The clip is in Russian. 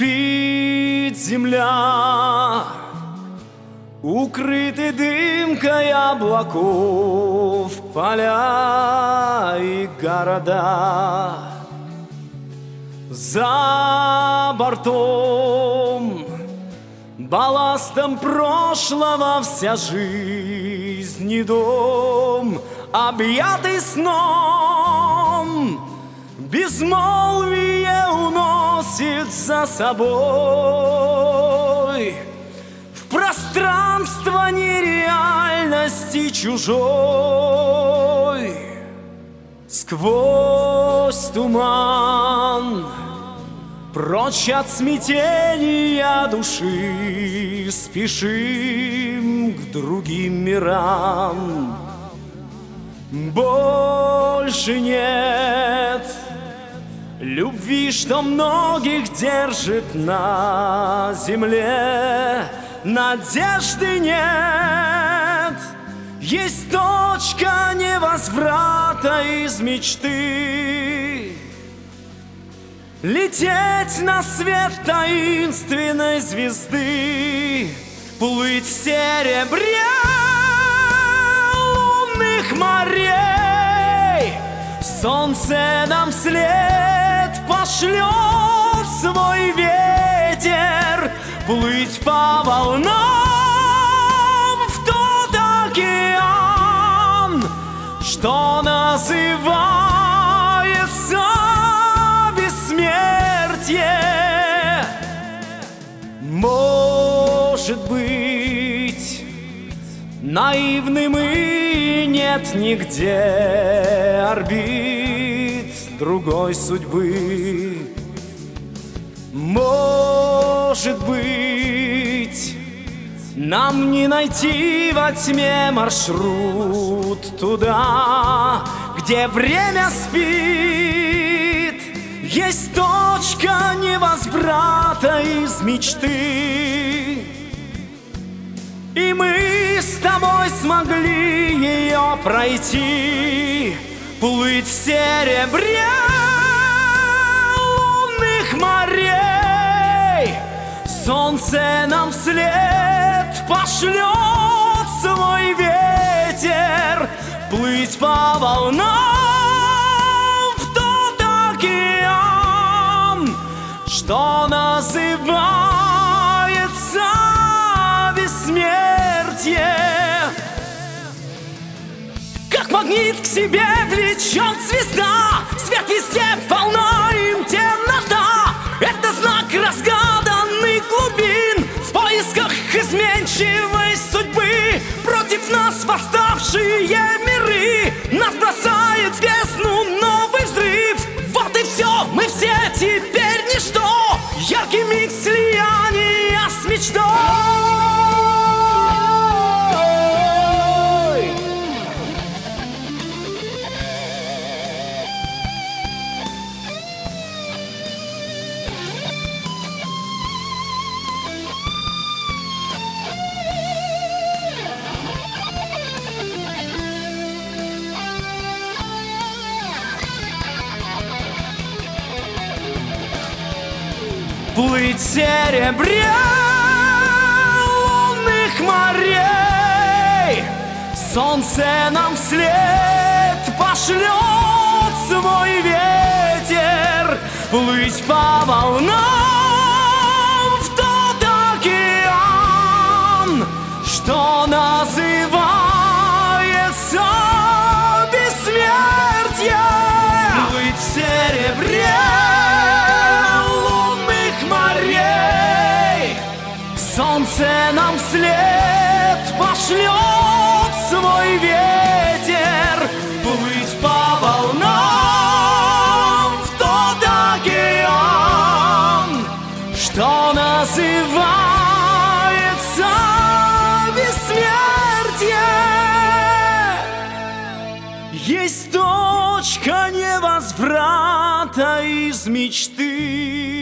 Спит земля, укрыты дымкой облаков, поля и города. За бортом, балластом прошлого вся жизнь и дом, объятый сном, безмолвие уносит за собой в пространство нереальности чужой. Сквозь туман, прочь от смятения души, спешим к другим мирам. Больше нет любви, что многих держит на земле. Надежды нет, есть точка невозврата из мечты. Лететь на свет таинственной звезды, плыть в серебре лунных морей. Солнце нам вслед пошлет свой ветер, плыть по волнам в тот океан, что называется бессмертие. Может быть, наивным и нет нигде орбит другой судьбы. Может быть, нам не найти во тьме маршрут туда, где время спит. Есть точка невозврата из мечты, и мы с тобой смогли ее пройти, плыть в серебре лунных морей. Солнце нам вслед пошлет свой ветер, плыть по волнам в тот океан, что называется бессмертие. Как магнит к себе влечет звезда, свет везде, волна им темнота. Это знак разгаданных глубин в поисках изменчивой судьбы. Против нас восставшие миры, нас бросает в бездну новый взрыв. Вот и все, мы все теперь ничто, яркий миг слияния с мечтой. Плыть в серебре лунных морей. Солнце нам вслед пошлет свой ветер, плыть по волнам в тот океан, что называется бессмертие. Плыть в серебре солнце нам вслед пошлет свой ветер, плыть по волнам в тот океан, что называется бессмертие. Есть точка невозврата из мечты.